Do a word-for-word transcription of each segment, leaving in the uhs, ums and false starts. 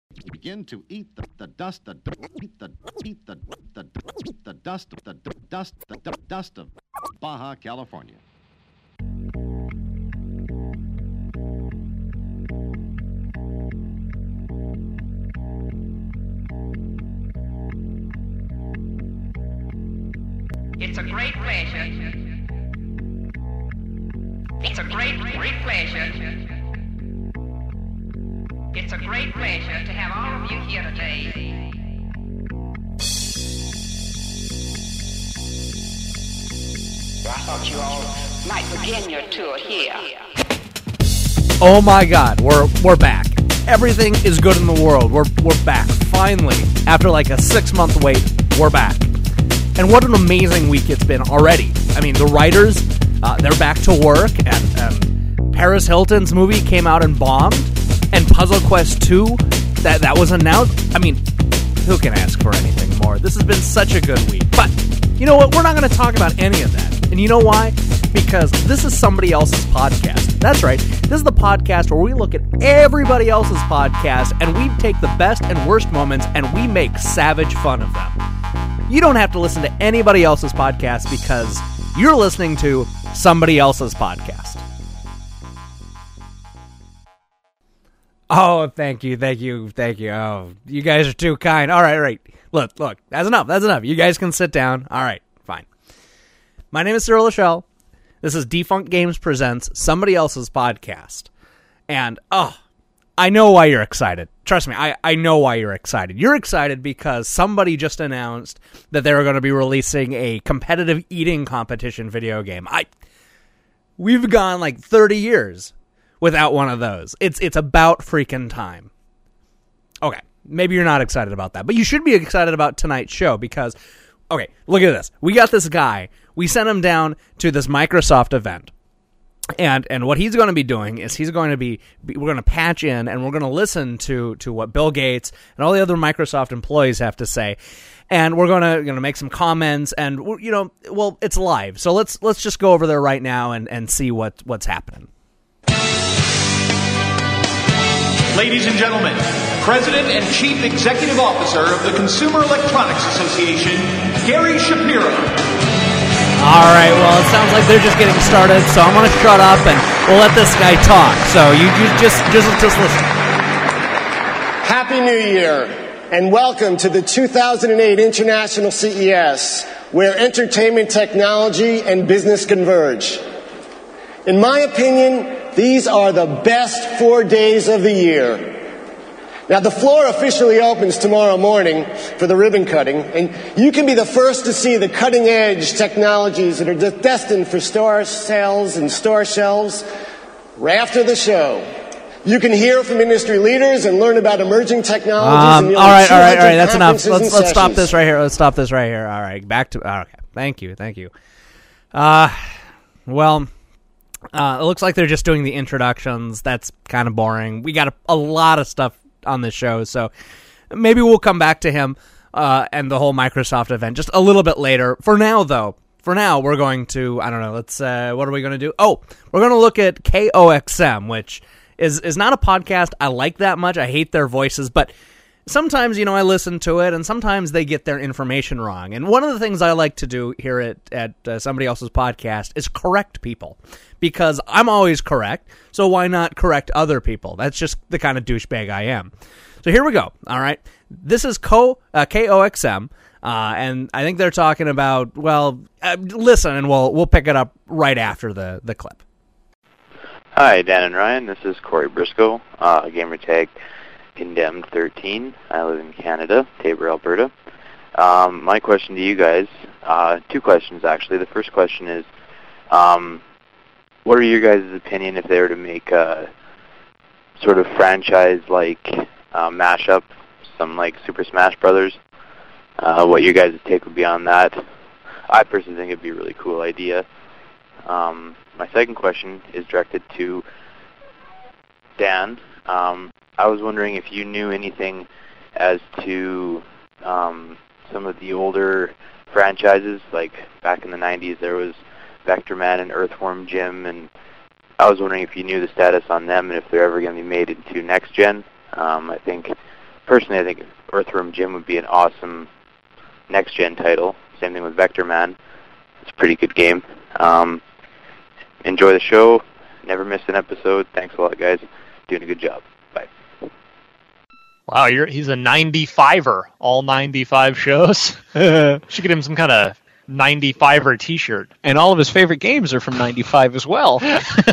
begin to eat the, the dust, the eat the eat the the the dust, the dust, the dust of Baja California. It's a great pleasure. It's a great, great pleasure. It's a great pleasure to have all of you here today. I thought you all might begin your tour here. Oh my God, we're we're back. Everything is good in the world. We're we're back finally. After like a six month wait, we're back. And what an amazing week it's been already. I mean, the writers, uh, they're back to work, and um, Paris Hilton's movie came out and bombed, and Puzzle Quest two, that, that was announced. I mean, who can ask for anything more? This has been such a good week. But, you know what? We're not going to talk about any of that. And you know why? Because this is somebody else's podcast. That's right. This is the podcast where we look at everybody else's podcast, and we take the best and worst moments, and we make savage fun of them. You don't have to listen to anybody else's podcast because you're listening to somebody else's podcast. Oh, thank you, thank you, thank you. Oh, you guys are too kind. All right, all right. Look, look, that's enough, that's enough. You guys can sit down. All right, fine. My name is Cyril Lachelle. This is Defunct Games Presents Somebody Else's Podcast. And, oh, I know why you're excited. Trust me, I, I know why you're excited. You're excited because somebody just announced that they were going to be releasing a competitive eating competition video game. I We've gone like thirty years without one of those. It's it's about freaking time. Okay, maybe you're not excited about that, but you should be excited about tonight's show because, okay, look at this. We got this guy. We sent him down to this Microsoft event. And and what he's going to be doing is he's going to be, we're going to patch in and we're going to listen to, to what Bill Gates and all the other Microsoft employees have to say. And we're going to going to make some comments and, you know, well, it's live. So let's let's just go over there right now and, and see what, what's happening. Ladies and gentlemen, President and Chief Executive Officer of the Consumer Electronics Association, Gary Shapiro. All right, well, it sounds like they're just getting started, so I'm going to shut up and we'll let this guy talk. So you, you just, just, just listen. Happy New Year, and welcome to the two thousand eight International C E S, where entertainment technology and business converge. In my opinion, these are the best four days of the year. Now, the floor officially opens tomorrow morning for the ribbon cutting, and you can be the first to see the cutting-edge technologies that are de- destined for store sales and store shelves right after the show. You can hear from industry leaders and learn about emerging technologies. Um, and all right, all right, all right. That's enough. Let's let's stop sessions. this right here. Let's stop this right here. All right, back to. Okay, thank you, thank you. Uh, well. Uh, it looks like they're just doing the introductions. That's kind of boring. We got a, a lot of stuff on this show, so maybe we'll come back to him uh, and the whole Microsoft event just a little bit later. For now, though, for now, we're going to, I don't know, let's, uh, what are we going to do? Oh, we're going to look at K O X M, which is, is not a podcast I like that much. I hate their voices, but sometimes, you know, I listen to it, and sometimes they get their information wrong. And one of the things I like to do here at, at uh, somebody else's podcast is correct people. Because I'm always correct, so why not correct other people? That's just the kind of douchebag I am. So here we go, all right? This is Co, uh, K O X M, uh, and I think they're talking about, well, uh, listen, and we'll we'll pick it up right after the, the clip. Hi, Dan and Ryan. This is Corey Briscoe, uh, gamertag Condemned thirteen. I live in Canada, Taber, Alberta. Um, my question to you guys, uh, two questions actually. The first question is, um, what are your guys' opinion if they were to make a sort of franchise-like uh, mashup, some like Super Smash Brothers? Uh, what your guys' take would be on that? I personally think it'd be a really cool idea. Um, my second question is directed to Dan. Um, I was wondering if you knew anything as to um, some of the older franchises, like back in the nineties there was Vector Man and Earthworm Jim, and I was wondering if you knew the status on them and if they're ever going to be made into next gen. Um, I think personally, I think Earthworm Jim would be an awesome next-gen title. Same thing with Vector Man. It's a pretty good game. Um, enjoy the show. Never miss an episode. Thanks a lot, guys. Doing a good job. Bye. Wow, you're, he's a ninety-fiver, all ninety-five shows. Should get him some kind of ninety-fiver t-shirt. And all of his favorite games are from ninety-five as well.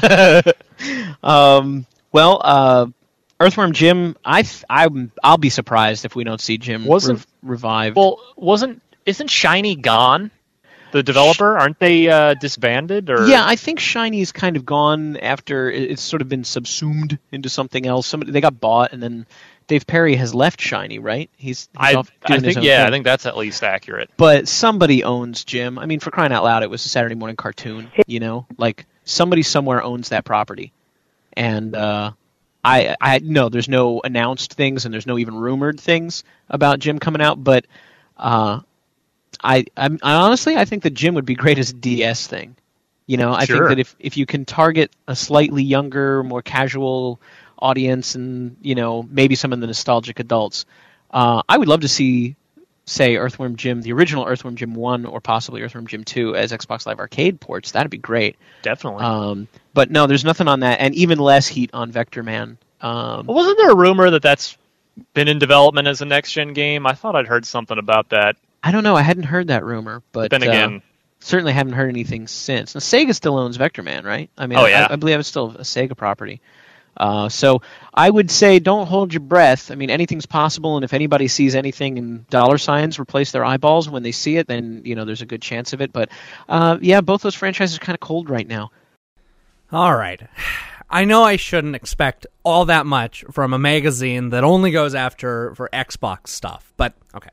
um, well, uh, Earthworm Jim, I, I'm, I'll be surprised if we don't see Jim Wasn't- rev- revived. Well, wasn't isn't Shiny gone? The developer, aren't they uh, disbanded? Or Yeah, I think Shiny's kind of gone after it- it's sort of been subsumed into something else. Somebody they got bought, and then Dave Perry has left Shiny, right? He's, he's I, off I doing his think own yeah, thing. I think that's at least accurate. But somebody owns Jim. I mean, for crying out loud, it was a Saturday morning cartoon. You know, like somebody somewhere owns that property, and uh, I, I no, there's no announced things, and there's no even rumored things about Jim coming out. But uh, I, I'm, I honestly, I think that Jim would be great as a D S thing. You know, I Sure. think that if if you can target a slightly younger, more casual audience, and you know, maybe some of the nostalgic adults, uh, I would love to see, say, Earthworm Jim, the original Earthworm Jim one, or possibly Earthworm Jim two as Xbox Live Arcade ports. That'd be great. Definitely. Um, but no, there's nothing on that, and even less heat on Vector Man. Um, Well, wasn't there a rumor that that's been in development as a next-gen game? I thought I'd heard something about that. I don't know. I hadn't heard that rumor, but Then uh, again, certainly haven't heard anything since. Now, Sega still owns Vector Man, right? I mean, Oh, I- yeah. I, I believe it's still a Sega property. Uh, so I would say don't hold your breath. I mean, anything's possible, and if anybody sees anything in dollar signs replace their eyeballs when they see it, then you know there's a good chance of it. But uh, yeah, both those franchises are kind of cold right now. All right. I know I shouldn't expect all that much from a magazine that only goes after for Xbox stuff, but okay.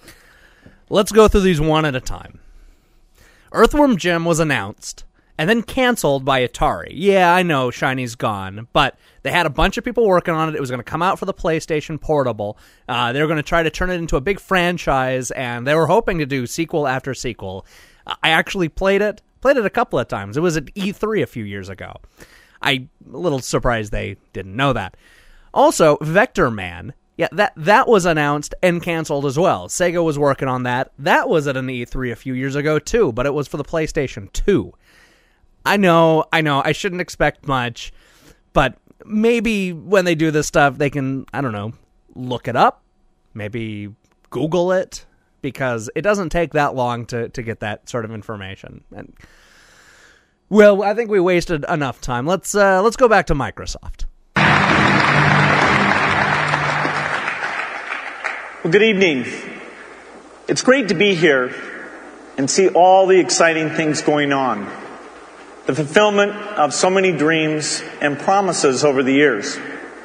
Let's go through these one at a time. Earthworm Jim was announced and then canceled by Atari. Yeah, I know Shiny's gone, but they had a bunch of people working on it. It was going to come out for the PlayStation Portable. Uh, they were going to try to turn it into a big franchise, and they were hoping to do sequel after sequel. I actually played it, played it a couple of times. It was at E three a few years ago. I'm a little surprised they didn't know that. Also, Vector Man, yeah, that, that was announced and canceled as well. Sega was working on that. That was at an E three a few years ago, too, but it was for the PlayStation two. I know, I know, I shouldn't expect much, but maybe when they do this stuff, they can, I don't know, look it up, maybe Google it, because it doesn't take that long to, to get that sort of information. And well, I think we wasted enough time. Let's uh, let's go back to Microsoft. Well, good evening. It's great to be here and see all the exciting things going on. The fulfillment of so many dreams and promises over the years.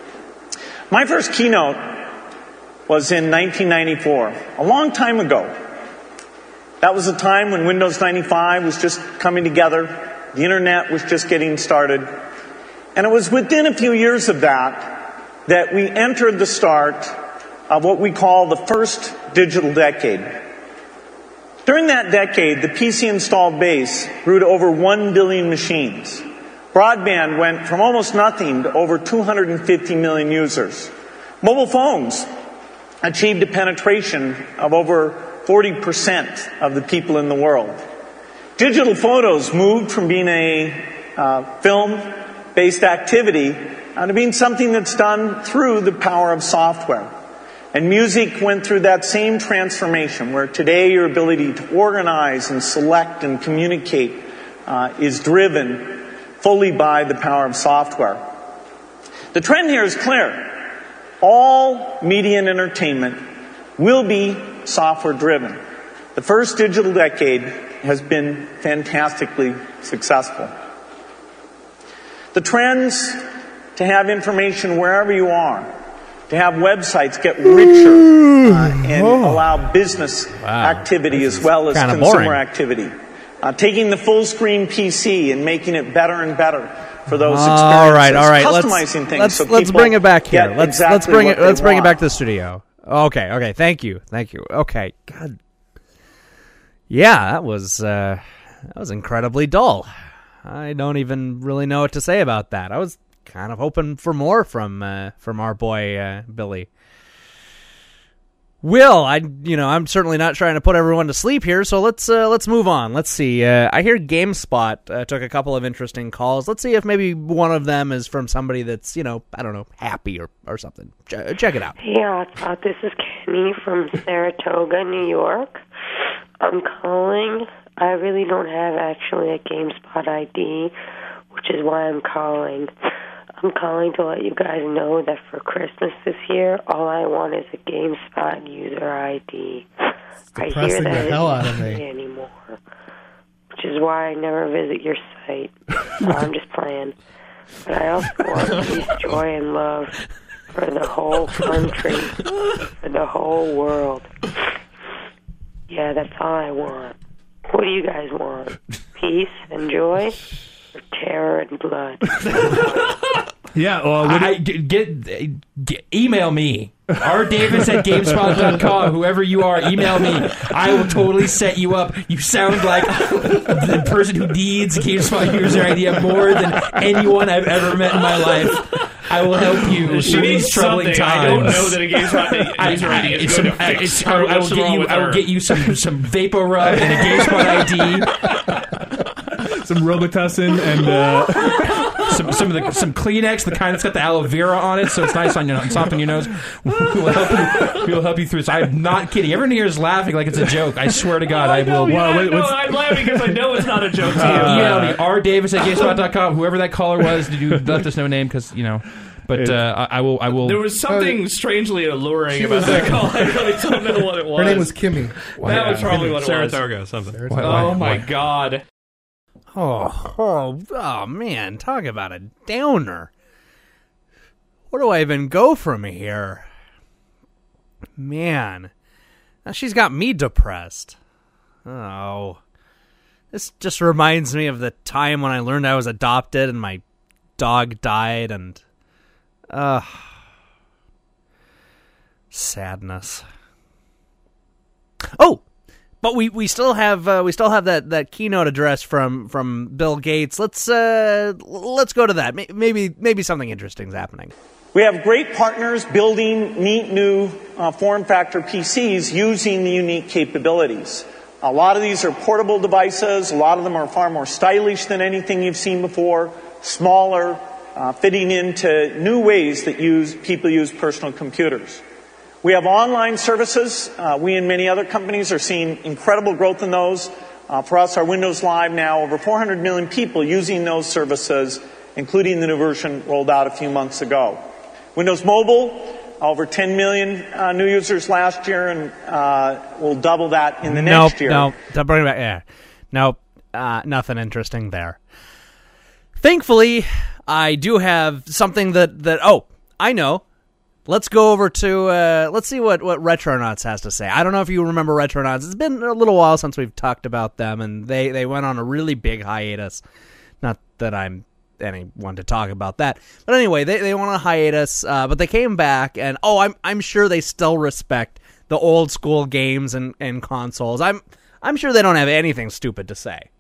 My first keynote was in nineteen ninety-four, a long time ago. That was a time when Windows ninety-five was just coming together, the internet was just getting started, and it was within a few years of that that we entered the start of what we call the first digital decade. During that decade, the P C installed base grew to over one billion machines. Broadband went from almost nothing to over two hundred fifty million users. Mobile phones achieved a penetration of over forty percent of the people in the world. Digital photos moved from being a uh, film-based activity uh, to being something that's done through the power of software. And music went through that same transformation, where today your ability to organize and select and communicate uh, is driven fully by the power of software. The trend here is clear. All media and entertainment will be software-driven. The first digital decade has been fantastically successful. The trends to have information wherever you are, to have websites get richer uh, and allow business Wow. activity This as is well as kinda consumer boring. activity. Uh, taking the full screen P C and making it better and better for those All experiences. right, all right. Let's Customizing things let's, so let's people bring it back here. get Let's exactly let's bring what it let's they bring it want. back to the studio. Okay, okay. Thank you, thank you. Okay, God. Yeah, that was uh, that was incredibly dull. I don't even really know what to say about that. I was kind of hoping for more from uh, from our boy uh, Billy. Will, I you know I'm certainly not trying to put everyone to sleep here, so let's uh, let's move on. Let's see. Uh, I hear GameSpot uh, took a couple of interesting calls. Let's see if maybe one of them is from somebody that's you know I don't know happy or or something. Ch- check it out. Yeah, uh, this is Kenny from Saratoga, New York. I'm calling. I really don't have actually a GameSpot I D, which is why I'm calling. I'm calling to let you guys know that for Christmas this year, all I want is a GameSpot user I D. I hear that the hell out of isn't me. anymore, which is why I never visit your site. No, I'm just playing. But I also want peace, joy, and love for the whole country, for the whole world. Yeah, that's all I want. What do you guys want? Peace and joy? Or terror and blood? Yeah, well, I, get, get, get email me. R Davis at GameSpot dot com. Whoever you are, email me. I will totally set you up. You sound like the person who needs a GameSpot user I D more than anyone I've ever met in my life. I will help you She through needs these troubling something. times. I don't know that a GameSpot user I D is some, going to I, fix it's- her. I, I will What's get wrong you. with I will her? get you some some VapoRub and a GameSpot I D. Some Robitussin and uh... some some of the some Kleenex, the kind that's got the aloe vera on it, so it's nice on your soft on your nose. We will help you. We will help you through this. I'm not kidding. Everyone here is laughing like it's a joke. I swear to God, I, I know, will. yeah, I know, I'm laughing because I know it's not a joke to you. Uh, email me r davis at GameSpot dot com. Whoever that caller was, did you let us know name? Because you know. But uh, I, I will. I will. There was something strangely alluring She about was that like- call. I really don't know what it was. Her name was Kimmy. That was probably what it was. Saratoga, something. Saratoga. Oh my God. Oh, oh, oh, man, talk about a downer. Where do I even go from here? Man, now she's got me depressed. Oh, this just reminds me of the time when I learned I was adopted and my dog died and, uh, sadness. Oh! But we, we still have uh, we still have that, that keynote address from, from Bill Gates. Let's uh, let's go to that. Maybe maybe something interesting is happening. We have great partners building neat new uh, form factor P Cs using the unique capabilities. A lot of these are portable devices. A lot of them are far more stylish than anything you've seen before. Smaller, uh, fitting into new ways that use people use personal computers. We have online services. Uh, we and many other companies are seeing incredible growth in those. Uh, for us, our Windows Live now, over four hundred million people using those services, including the new version rolled out a few months ago. Windows Mobile, over ten million uh, new users last year, and uh, we'll double that in the nope, next year. No, don't bring it back. Yeah, nope, uh, nothing interesting there. Thankfully, I do have something that, that oh, I know. Let's go over to, uh, let's see what, what Retronauts has to say. I don't know if you remember Retronauts. It's been a little while since we've talked about them, and they, they went on a really big hiatus. Not that I'm anyone to talk about that. But anyway, they, they went on a hiatus, uh, but they came back, and oh, I'm I'm sure they still respect the old school games and, and consoles. I'm I'm sure they don't have anything stupid to say.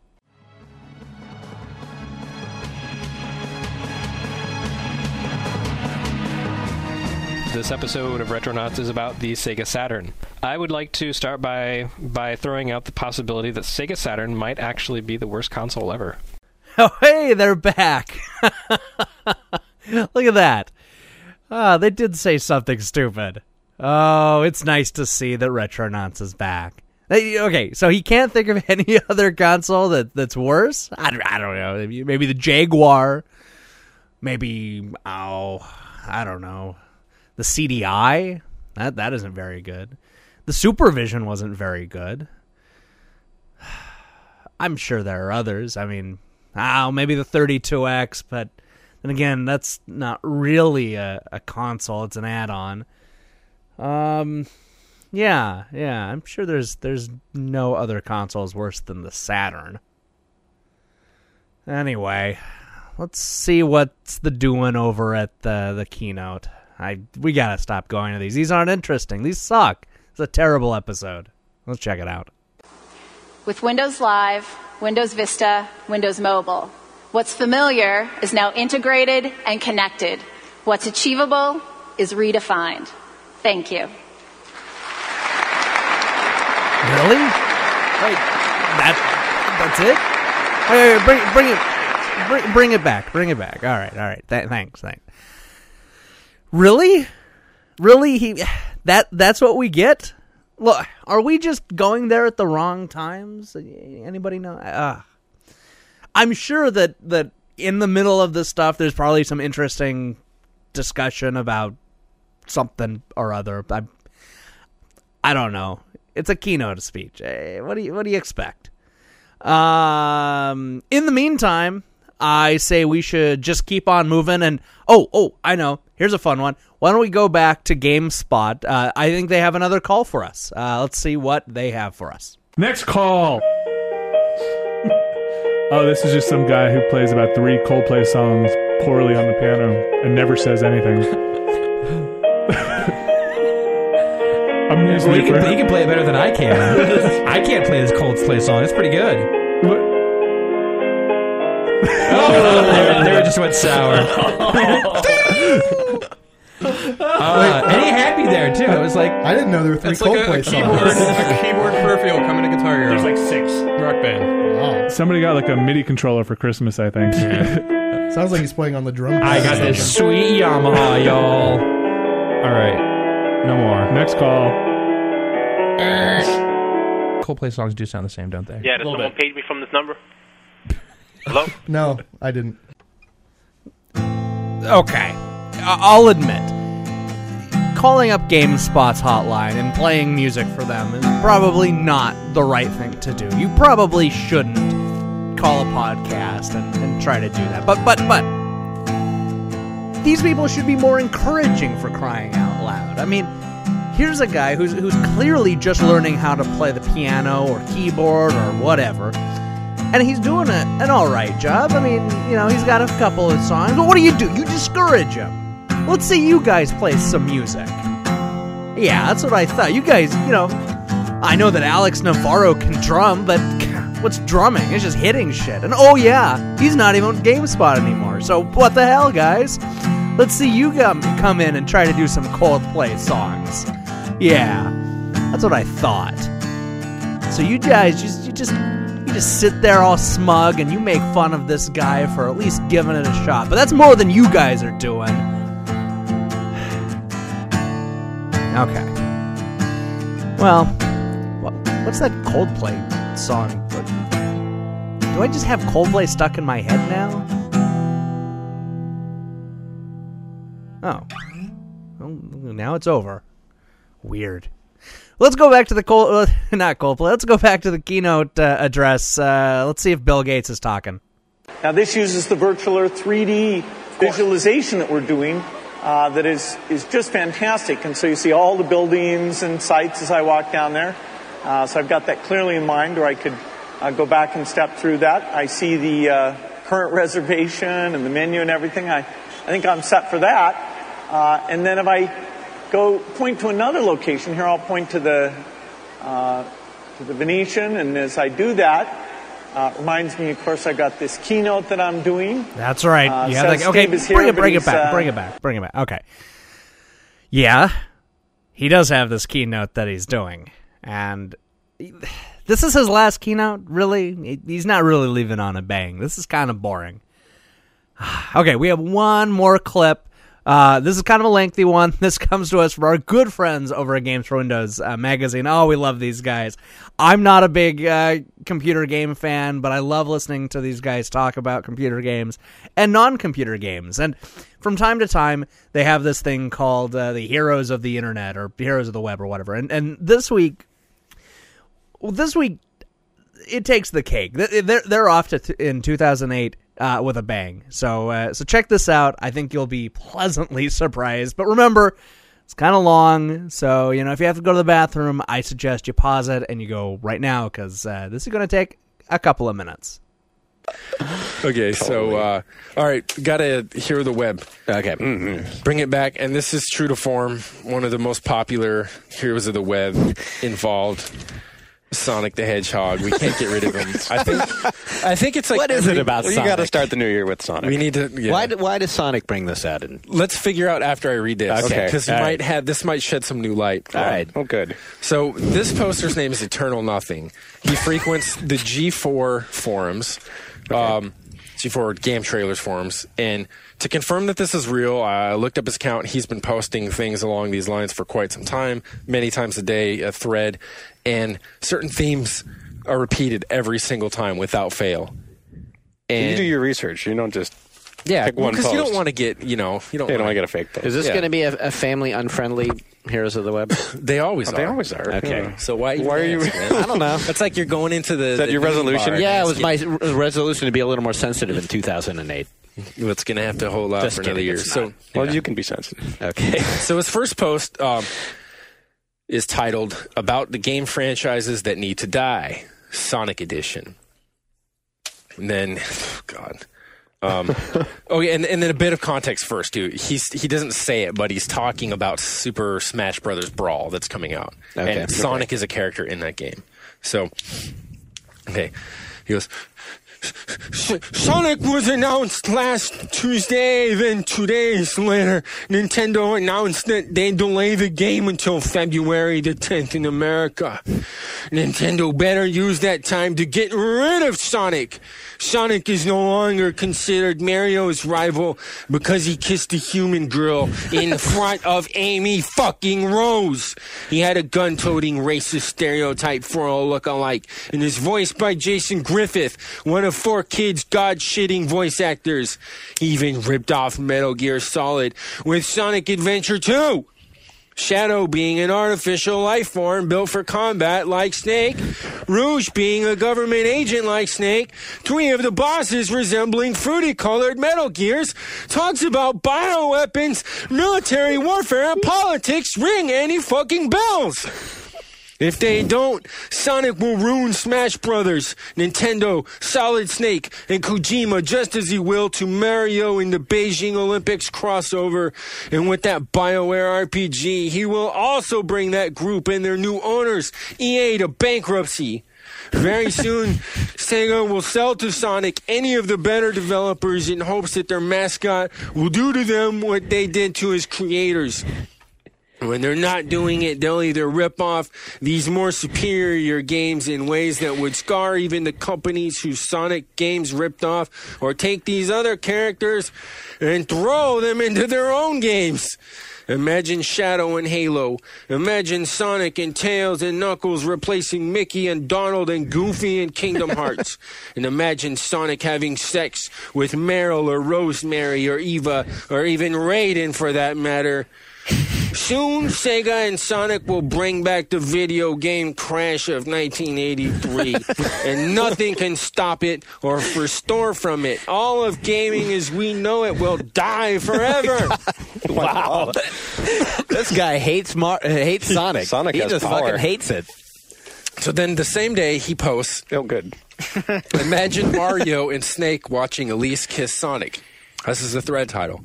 This episode of Retronauts is about the Sega Saturn. I would like to start by by throwing out the possibility that Sega Saturn might actually be the worst console ever. Oh, hey, they're back. Look at that. Ah, they did say something stupid. Oh, it's nice to see that Retronauts is back. Hey, okay, so he can't think of any other console that, that's worse? I don't, I don't know. Maybe the Jaguar. Maybe, oh, I don't know. The C D I? That that isn't very good. The Supervision wasn't very good. I'm sure there are others. I mean, oh, maybe the thirty-two X, but then again, that's not really a, a console. It's an add-on. Um, yeah, yeah. I'm sure there's there's no other consoles worse than the Saturn. Anyway, let's see what's the doing over at the the keynote. I we gotta stop going to these. These aren't interesting. These suck. It's a terrible episode. Let's check it out. With Windows Live, Windows Vista, Windows Mobile, what's familiar is now integrated and connected. What's achievable is redefined. Thank you. Really? Wait, that that's it? Wait, wait, wait, bring bring it bring, bring it back. Bring it back. All right, all right. Th- thanks, thanks. Really? Really? He that that's what we get? Look, are we just going there at the wrong times? Anybody know? Uh, I'm sure that that in the middle of this stuff, there's probably some interesting discussion about something or other. I, I don't know. It's a keynote speech. Hey, what do you what do you expect? Um, in the meantime, I say we should just keep on moving. And oh, oh, I know. Here's a fun one. Why don't we go back to GameSpot? Uh, I think they have another call for us. Uh, let's see what they have for us. Next call. Oh, this is just some guy who plays about three Coldplay songs poorly on the piano and never says anything. I'm Yeah, usually well, he, can, he can play it better than I can. I can't play this Coldplay song. It's pretty good. Oh, there, there it just went sour. uh, and he had me there too. It was like I didn't know there were three That's like a, Coldplay a keyboard, songs. a keyboard peripheral coming to Guitar Hero. There's like six. Rock Band. Wow. Somebody got like a MIDI controller for Christmas, I think. Sounds like he's playing on the drum pad. I got this sweet Yamaha, y'all. All right, no more. Next call. Coldplay songs do sound the same, don't they? Yeah, does someone page me from this number? Hello? No, I didn't. Okay, I- I'll admit, calling up GameSpot's hotline and playing music for them is probably not the right thing to do. You probably shouldn't call a podcast and, and try to do that. But, but, but, these people should be more encouraging, for crying out loud. I mean, here's a guy who's who's clearly just learning how to play the piano or keyboard or whatever, and he's doing a, an alright job. I mean, you know, he's got a couple of songs, but what do you do? You discourage him. Let's see you guys play some music. Yeah, that's what I thought. You guys, you know, I know that Alex Navarro can drum, but what's drumming? It's just hitting shit. And oh yeah, he's not even on GameSpot anymore. So what the hell, guys? Let's see you come, come in and try to do some Coldplay songs. Yeah, that's what I thought. So you guys just you just you just sit there all smug and you make fun of this guy for at least giving it a shot. But that's more than you guys are doing. Okay. Well, what's that Coldplay song? Do I just have Coldplay stuck in my head now? Oh. Well, now it's over. Weird. Let's go back to the Cold... Uh, not Coldplay. Let's go back to the keynote uh, address. Uh, let's see if Bill Gates is talking. Now, this uses the Virtual Earth three D visualization that we're doing uh, that is, is just fantastic. And so you see all the buildings and sites as I walk down there. Uh, so I've got that clearly in mind, or I could uh, go back and step through that. I see the uh, current reservation and the menu and everything. I, I think I'm set for that. Uh, and then if I go point to another location, here I'll point to the uh, to the Venetian, and as I do that, uh, reminds me, of course, I got this keynote that I'm doing. That's right. Uh, yeah, so like, okay, Steve is bring here, it, bring but it back, he's, uh, bring it back, bring it back. Okay. Yeah, he does have this keynote that he's doing, and he, this is his last keynote. Really, he's not really leaving on a bang. This is kind of boring. Okay, we have one more clip. Uh, this is kind of a lengthy one. This comes to us from our good friends over at Games for Windows uh, magazine. Oh, we love these guys. I'm not a big uh, computer game fan, but I love listening to these guys talk about computer games and non-computer games. And from time to time, they have this thing called uh, the Heroes of the Internet or Heroes of the Web or whatever. And and this week, well, this week, it takes the cake. They're they're off to th- in two thousand eight. Uh, with a bang. So uh, so check this out. I think you'll be pleasantly surprised. But remember, it's kind of long. So, you know, if you have to go to the bathroom, I suggest you pause it and you go right now because uh, this is going to take a couple of minutes. Okay, so, uh, all right, gotta hear the web. Okay, mm-hmm. Bring it back. And this is true to form. One of the most popular heroes of the web involved. Sonic the Hedgehog. We can't get rid of him. I think I think it's like what is every- it about Well, you Sonic? got to start the new year with Sonic. We need to. Yeah. Why, why does Sonic bring this out? In? Let's figure out after I read this. Okay. Because you All might right. have this might shed some new light. All Um, right. Oh, good. So this poster's name is Eternal Nothing. He frequents the G four forums, um, G four game trailers forums, and to confirm that this is real, I looked up his account. He's been posting things along these lines for quite some time, many times a day, a thread, and certain themes are repeated every single time without fail. And you do your research. You don't just yeah, pick one because post. you don't want to get you know you don't You don't want want to get a fake post. Is this Yeah. going to be a, a family unfriendly Heroes of the Web? They always Oh, are. they always are. Okay. Yeah. So why? Why are you? ask, man? I don't know. It's like you're going into the. Is that the your mini resolution? bar. Yeah, it was It's my r- resolution to be a little more sensitive in two thousand eight. It's going to have to hold out Just for another kidding, year. it's So, not. Well, you can be sensitive. Okay. so his first post um, is titled "About the Game Franchises That Need to Die," Sonic Edition. And then, oh God. Um, oh yeah, and, and then a bit of context first too. He's he doesn't say it, but he's talking about Super Smash Brothers Brawl that's coming out, Okay. and Sonic is a character in that game. So, okay, he goes. Sonic was announced last Tuesday, then two days later, Nintendo announced that they'd delay the game until February the tenth in America. Nintendo better use that time to get rid of Sonic. Sonic is no longer considered Mario's rival because he kissed a human girl in front of Amy fucking Rose. He had a gun-toting racist stereotype for a look-alike and is voiced by Jason Griffith, one of four kids' god-shitting voice actors. He even ripped off Metal Gear Solid with Sonic Adventure two. Shadow being an artificial life form built for combat like Snake, Rouge being a government agent like Snake, three of the bosses resembling fruity-colored Metal Gears, talks about bioweapons, military warfare, and politics ring any fucking bells. If they don't, Sonic will ruin Smash Brothers, Nintendo, Solid Snake, and Kojima just as he will to Mario in the Beijing Olympics crossover. And with that BioWare R P G, he will also bring that group and their new owners, E A, to bankruptcy. Very soon, Sega will sell to Sonic any of the better developers in hopes that their mascot will do to them what they did to his creators. When they're not doing it, they'll either rip off these more superior games in ways that would scar even the companies whose Sonic games ripped off, or take these other characters and throw them into their own games. Imagine Shadow and Halo. Imagine Sonic and Tails and Knuckles replacing Mickey and Donald and Goofy in Kingdom Hearts. And imagine Sonic having sex with Meryl or Rosemary or Eva or even Raiden for that matter. Soon, Sega and Sonic will bring back the video game crash of nineteen eighty-three, and nothing can stop it or restore from it. All of gaming as we know it will die forever. Wow. This guy hates Mar- hates Sonic. Sonic he has just power. fucking hates it. So then the same day he posts, oh good. Imagine Mario and Snake watching Elise kiss Sonic. This is the thread title.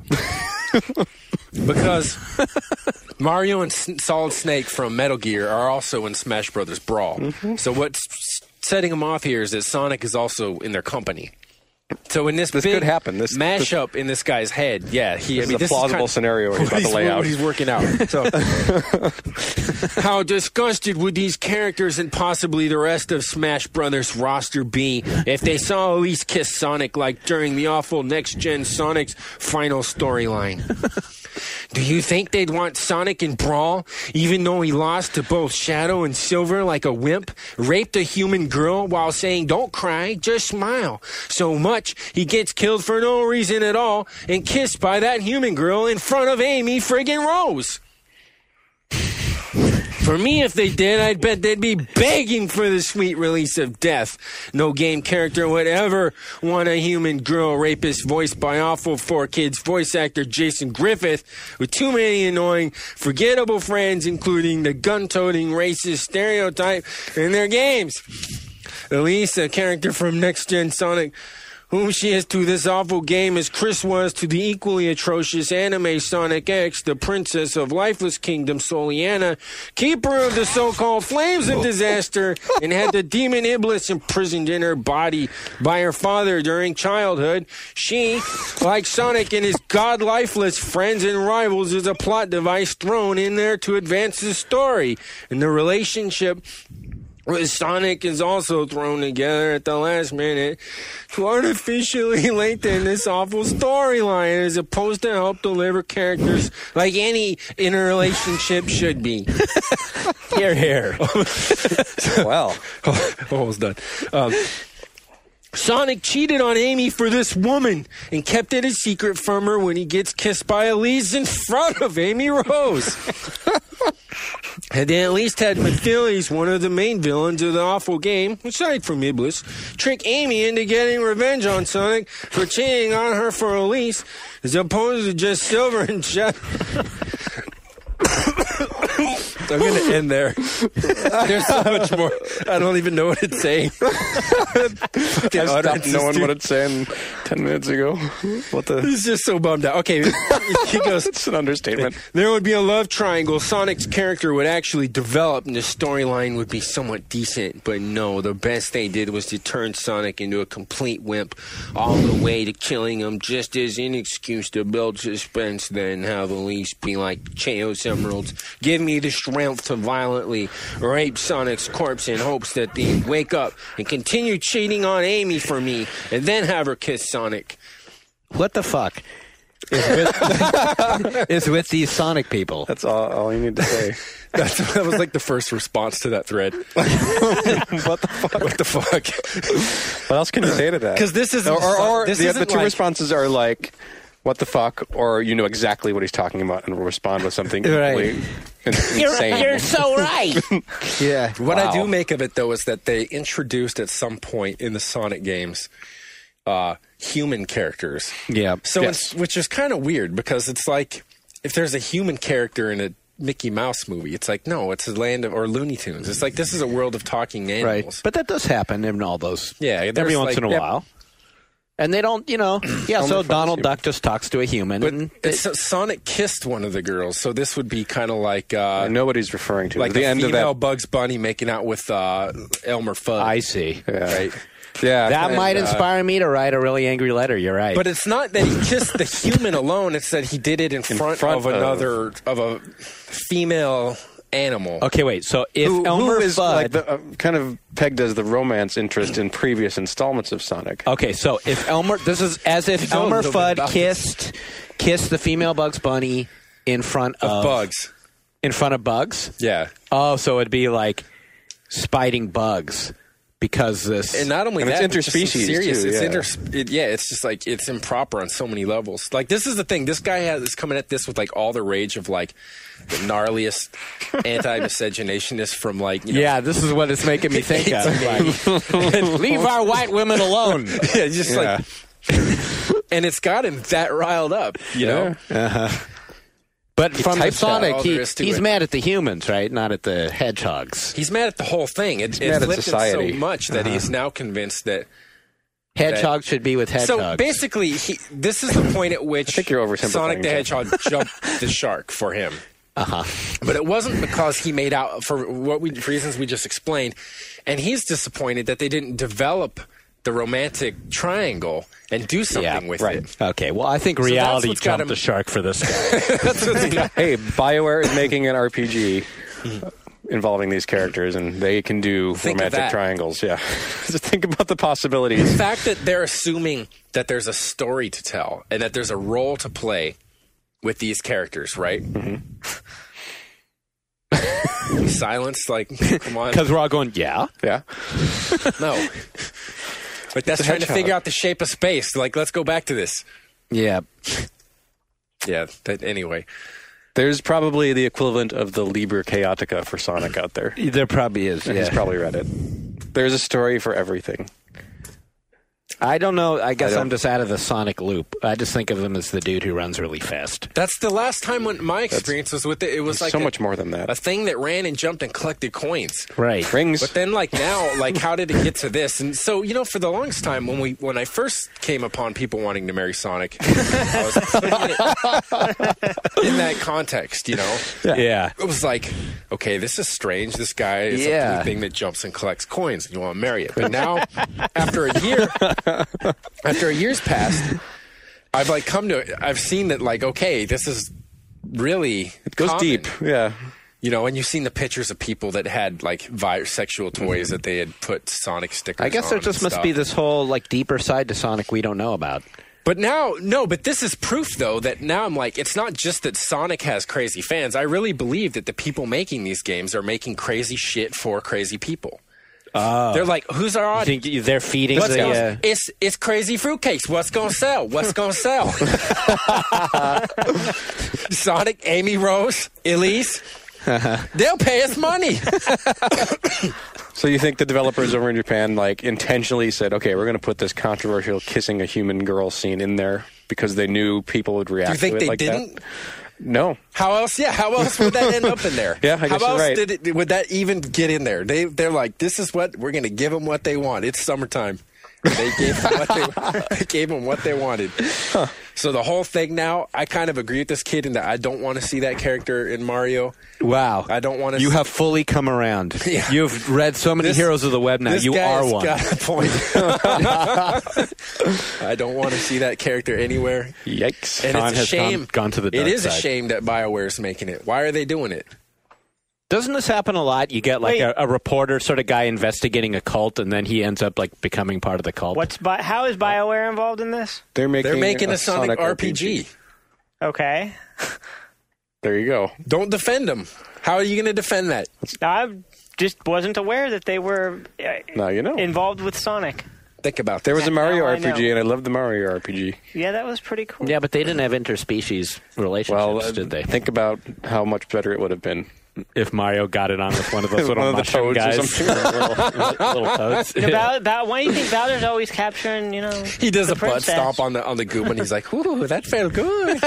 Because Mario and S- Solid Snake from Metal Gear are also in Smash Brothers Brawl. Mm-hmm. So what's setting them off here is that Sonic is also in their company. So in this, this big could happen. This mashup this, in this guy's head, yeah, he. This I mean, is a this plausible is kind of scenario he's about he's, to lay out. He's working out. So, how disgusted would these characters and possibly the rest of Smash Brothers roster be if they saw Elise kiss Sonic like during the awful Next Gen Sonic's final storyline? Do you think they'd want Sonic in Brawl, even though he lost to both Shadow and Silver like a wimp, raped a human girl while saying, "Don't cry, just smile," so much he gets killed for no reason at all, and kissed by that human girl in front of Amy friggin' Rose? For me, if they did, I'd bet they'd be begging for the sweet release of death. No game character would ever want a human girl rapist voiced by awful four kids voice actor Jason Griffith, with too many annoying, forgettable friends, including the gun-toting racist stereotype in their games. Elise, a character from Next Gen Sonic, whom she is to this awful game as Chris was to the equally atrocious anime Sonic X, the princess of Lifeless Kingdom, Soliana, keeper of the so-called Flames of Disaster, and had the demon Iblis imprisoned in her body by her father during childhood. She, like Sonic and his god-lifeless friends and rivals, is a plot device thrown in there to advance the story. And the relationship with Sonic is also thrown together at the last minute to artificially lengthen this awful storyline as opposed to help deliver characters like any interrelationship should be. Here, here. Well, almost done. Um, Sonic cheated on Amy for this woman and kept it a secret from her when he gets kissed by Elise in front of Amy Rose. And they at least had Mathildes, one of the main villains of the awful game, aside from Iblis, trick Amy into getting revenge on Sonic for cheating on her for Elise, as opposed to just Silver and Jeff. I'm going to end there. There's so much more. I don't even know what it's saying. I stopped knowing what it's saying ten minutes ago. What the? He's just so bummed out. Okay, he goes. It's an understatement. There would be a love triangle. Sonic's character would actually develop, and the storyline would be somewhat decent. But no, the best they did was to turn Sonic into a complete wimp, all the way to killing him, just as an excuse to build suspense. Then have Elise be like Chaos Emeralds, give me the strength to violently rape Sonic's corpse in hopes that they wake up and continue cheating on Amy for me, and then have her kiss Sonic. What the fuck is with, is with these Sonic people? That's all, all you need to say. That's, that was like the first response to that thread. What the fuck? What the fuck? What else can you say to that? Because this is or, or, or this the, the two like, responses are like, what the fuck, or you know exactly what he's talking about and will respond with something right. insane. You're, you're so right. Yeah. What Wow. I do make of it, though, is that they introduced at some point in the Sonic games uh, human characters. Yeah. So Yes. it's, which is kind of weird because it's like if there's a human character in a Mickey Mouse movie, it's like, no, it's a land of, or Looney Tunes. It's like, this is a world of talking animals. Right. But that does happen in all those. Yeah. Every there's once like- in a yeah, while. And they don't, you know, yeah, so Donald Duck just talks to a human. But and it's, Sonic kissed one of the girls, so this would be kind of like... Uh, I know what he's referring to. like the the end of female that. Bugs Bunny making out with uh, Elmer Fudd. I see. Yeah. Right? Yeah. That And, might uh, inspire me to write a really angry letter. You're right. But it's not that he kissed the human alone, it's that he did it in front, front of of- another... of a female animal. Okay, wait. So if who, Elmer who is Fudd... like the, uh, kind of pegged as the romance interest in previous installments of Sonic. Okay, so if Elmer... This is as if know a Elmer little bit Fudd about kissed kissed the female Bugs Bunny in front of... Of Bugs. In front of Bugs? Yeah. Oh, so it'd be like spiting Bugs because this... And not only And that, it's but just interspecies, serious. too, It's yeah. inter- it, yeah, it's just like it's improper on so many levels. Like this is the thing. This guy has is coming at this with like all the rage of like the gnarliest anti-miscegenationists from like you know, yeah, this is what it's making me think of. Like, leave our white women alone. yeah, just Yeah. like, and it's got him that riled up, you know. Uh-huh. But He from the types that, Sonic, all he, there is to he's it. mad at the humans, right? Not at the hedgehogs. He's mad at the whole thing. It, He's it's mad at flipped him society. so much that Uh-huh. he's now convinced that Hedgehogs should be with hedgehogs. So basically, he, this is the point at which I think you're oversimplifying, Sonic the Jeff. Hedgehog jumped the shark for him. Uh huh. But it wasn't because he made out for what we for reasons we just explained, and he's disappointed that they didn't develop the romantic triangle and do something Yeah, with right. it. Okay, well, I think So that's reality what's got jumped him- the shark for this guy. That's what's got- Hey, BioWare is making an R P G involving these characters, and they can do Think of romantic that. triangles. Yeah, just think about the possibilities. The fact that they're assuming that there's a story to tell and that there's a role to play with these characters, right? Mm-hmm. Silence, like, come on. Because we're all going, yeah. Yeah. No. Like, that's It's a trying to hedgehog. figure out the shape of space. Like, let's go back to this. Yeah. Yeah, that, anyway. There's probably the equivalent of the Liber Chaotica for Sonic out there. There probably is. And Yeah. he's probably read it. There's a story for everything. I don't know. I guess I don't- I'm just out of the Sonic loop. I just think of him as the dude who runs really fast. That's the last time when my experience was with it. It was like so a, much more than that. A thing that ran and jumped and collected coins. Right. Rings. But then, like now, like how did it get to this? And so, you know, for the longest time, when we when I first came upon people wanting to marry Sonic, I was putting it in that context. You know, Yeah. it was like, okay, this is strange. This guy is Yeah. a thing that jumps and collects coins, and you want to marry it. But now, after a year, after a year's passed, I've like come to, I've seen that like, okay, this is really It goes common. deep. Yeah. You know, and you've seen the pictures of people that had like vi- sexual toys that they had put Sonic stickers on. I guess there and just must stuff. be this whole like deeper side to Sonic we don't know about. But now, no, but this is proof, though, that now I'm like, it's not just that Sonic has crazy fans. I really believe that the people making these games are making crazy shit for crazy people. Oh. They're like, who's our You audience? think they're feeding What's the... gonna, Uh, it's, it's crazy fruitcakes. What's going to sell? What's going to sell? Sonic, Amy Rose, Elise, they'll pay us money. So you think the developers over in Japan like intentionally said, okay, we're going to put this controversial kissing a human girl scene in there because they knew people would react Do you think to it they like didn't? that? No. How else? Yeah, how else would that end up in there? Yeah, I guess how you're else right. did it, would that even get in there? They they're like, this is what we're going to give them what they want. It's summertime. They gave them what they, they gave them what they wanted. Huh. So the whole thing now, I kind of agree with this kid in that I don't want to see that character in Mario. Wow. I don't want to. You see, have fully come around. Yeah. You've read so many This- heroes of the web now. This You guy's are one. got a point. I don't want to see that character anywhere. Yikes. And Khan it's a has shame. gone, gone to the dark It is side. a shame that BioWare's making it. Why are they doing it? Doesn't this happen a lot? You get like Wait. a, a reporter sort of guy investigating a cult, and then he ends up like becoming part of the cult. What's Bi- how is BioWare involved in this? They're making, They're making a, Sonic, R P G. Okay. There you go. Don't defend them. How are you going to defend that? I just wasn't aware that they were uh, Now you know. involved with Sonic. Think about There was a Mario Now I R P G, know. and I loved the Mario R P G. Yeah, that was pretty cool. Yeah, but they didn't have interspecies relationships, Well, uh, did they? think about how much better it would have been. If Mario got it on with one of those little One of the mushroom toads or guys, something. little, little toads. You know, Bowser, Bow- why do you think Bowser's always capturing, you know, He does the a butt princess? stomp on the on the goop, and he's like, "Ooh, that felt good."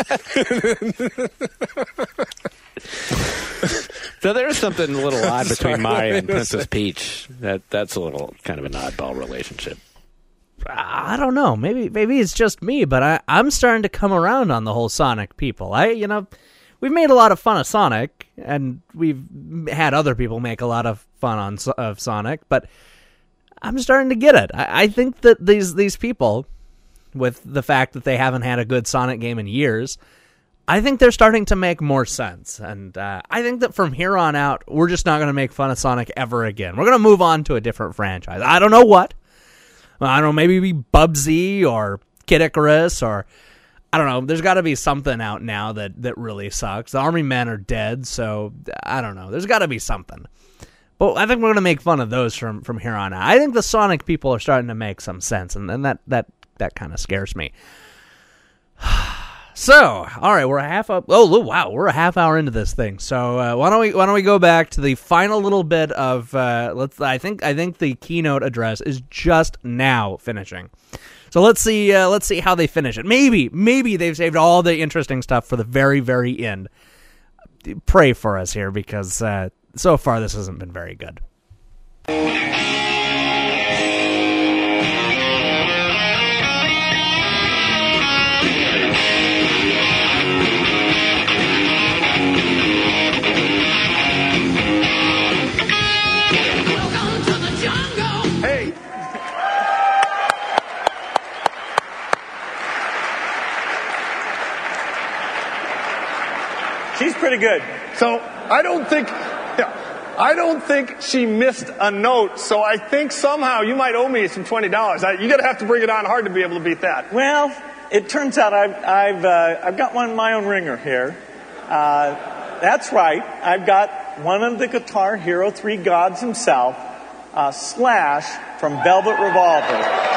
So there is something a little odd between Sorry, Mario and what was Princess that? Peach. That that's a little kind of an oddball relationship. I don't know. Maybe maybe it's just me, but I, I'm starting to come around on the whole Sonic people. I, you know, we've made a lot of fun of Sonic, and we've had other people make a lot of fun on So- of Sonic, but I'm starting to get it. I, I think that these these people, with the fact that they haven't had a good Sonic game in years, I think they're starting to make more sense. And uh, I think that from here on out, we're just not going to make fun of Sonic ever again. We're going to move on to a different franchise. I don't know what. I don't know, maybe be Bubsy or Kid Icarus or, I don't know, there's got to be something out now that, that really sucks. The Army Men are dead, so I don't know. There's got to be something. But I think we're going to make fun of those from, from here on out. I think the Sonic people are starting to make some sense, and, and that, that, that kind of scares me. So, all right, we're a half up. Oh, wow, we're a half hour into this thing. So uh, why don't we why don't we go back to the final little bit of uh, let's. I think I think the keynote address is just now finishing. So let's see uh, let's see how they finish it. Maybe maybe they've saved all the interesting stuff for the very very end. Pray for us here because uh, so far this hasn't been very good. Hey! She's pretty good. So I don't think, yeah, I don't think she missed a note. So I think somehow you might owe me some twenty dollars. I, you're gonna have to bring it on hard to be able to beat that. Well, it turns out I've I've uh, I've got one of my own ringer here. Uh, that's right. I've got one of the Guitar Hero three gods himself, uh, Slash from Velvet Revolver.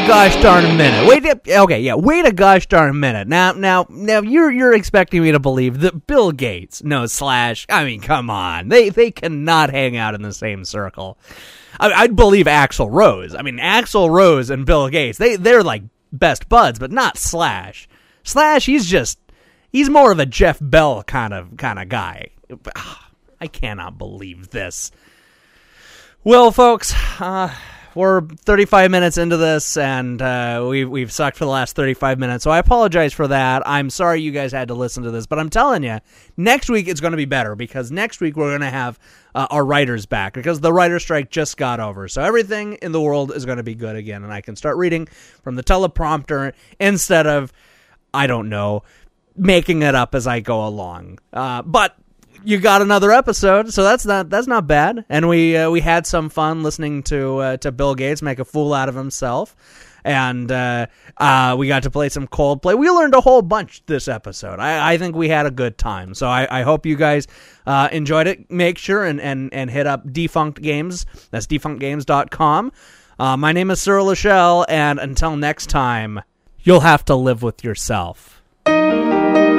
a gosh darn minute. Wait, a, okay, yeah, wait a gosh darn minute. Now, now, now, you're you're expecting me to believe that Bill Gates, no Slash. I mean, come on, they they cannot hang out in the same circle. I, I'd believe Axl Rose. I mean, Axl Rose and Bill Gates, they they're like best buds, but not Slash. Slash, he's just he's more of a Jeff Bell kind of kind of guy. I cannot believe this. Well, folks, uh, we're thirty-five minutes into this, and uh, we've, we've sucked for the last thirty-five minutes, so I apologize for that. I'm sorry you guys had to listen to this, but I'm telling you, next week it's going to be better, because next week we're going to have uh, our writers back, because the writer strike just got over, so everything in the world is going to be good again, and I can start reading from the teleprompter instead of, I don't know, making it up as I go along. Uh, but you got another episode, so that's not that's not bad. And we uh, we had some fun listening to uh, to Bill Gates make a fool out of himself, and uh, uh, we got to play some Coldplay. We learned a whole bunch this episode. I, I think we had a good time. So I, I hope you guys uh, enjoyed it. Make sure and, and, and hit up Defunct Games. That's defunct games dot com. Uh, my name is Cyril Lachelle, and until next time, you'll have to live with yourself.